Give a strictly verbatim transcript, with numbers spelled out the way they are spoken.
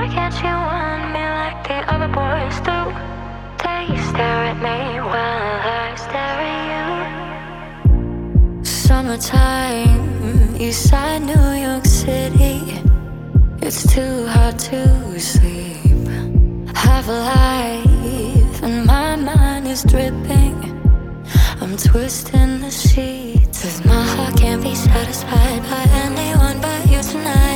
can't you want me like the other boys do? They stare at me while I stare at you. Summertime, Eastside New York City. It's too hard to sleep. Half alive and my mind is dripping. I'm twisting the sheets, 'cause my heart can't be satisfied by anyone but you tonight.